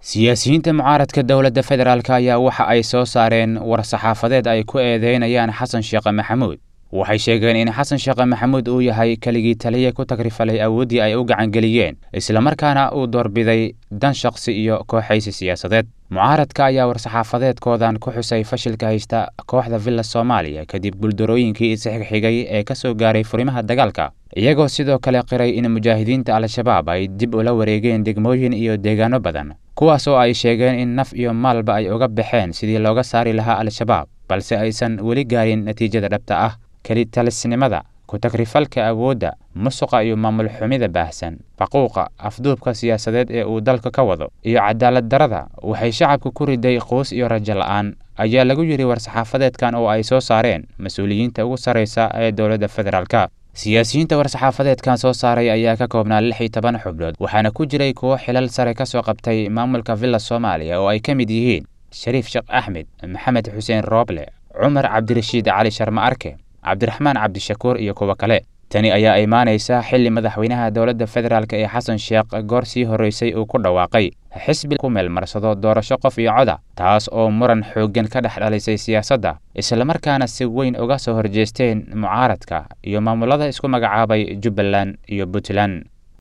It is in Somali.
siyaasiyiinta mucaaradka dowladda federaalk ayaa waxa ay soo saareen war-saxaafadeed ay ku eedeynayaan xasan sheekh maxamuud. waxay sheegeen in xasan sheekh maxamuud uu yahay keligii taliye ku tagrifalay awooddii ay u gacangeliyeen islamarkaana uu doorbiday dan shaqsi iyo kooxaysi siyaasadeed. mucaaradka ayaa war-saxaafadeedkoodan ku xusay fashilka haysta kooxda villa soomaaliya kadib buldarooyinkii isxigxigay ee ka soo gaaray furimaha dagaalka, iyagoo sidoo kale qiray in mujaahidiinta al-shabaab ay dib ula wareegeen degmooyin iyo deegaano badan, kuwaas oo ay sheegeen in naf iyo maalba ay uga baxeen sidii looga saari lahaa al-shabaab, balse aysan weli gaarin natiijada dhabta ah. kelitalisnimada, ku-tagrifalka awoodda, musuqa iyo maamul xumida baahsan, faquuqa, afduubka siyaasadeed ee uu dalka ka wado, iyo cadaalad darada waxay shacabka ku riday quus iyo rajo la'aan, ayaa lagu yidhi war-saxaafadeedkan oo ay soo saareen mas-uuliyiinta ugu sarraysa ee dowladda federaalka. siyaasiyiinta war-saxaafadeedkan soo saaray ayaa ka koobnaa 16 xubnood, waxaana ku jiray kuwo xilal sare ka soo qabtay maamulka villa soomaaliya oo ay ka mid yihiin shariif sheekh axmed, maxamed xuseen rooble, cumar cabdirashiid cali sharma arke, cabdiraxmaan cabdishakuur iyo kuwo kale. tani ayaa imaanaysa xilli madaxweynaha dowladda federaalk ee xasan sheekh goor sii horreysay uu ku dhawaaqay xisbi ku meelmarsado doorasho qof iyo coda, taas oo muran xooggan ka dhex dhalisay siyaasadda, islamarkaana si weyn uga soo horjeesteen mucaaradka iyo maamulada isku magacaabay Jubbaland iyo Puntland.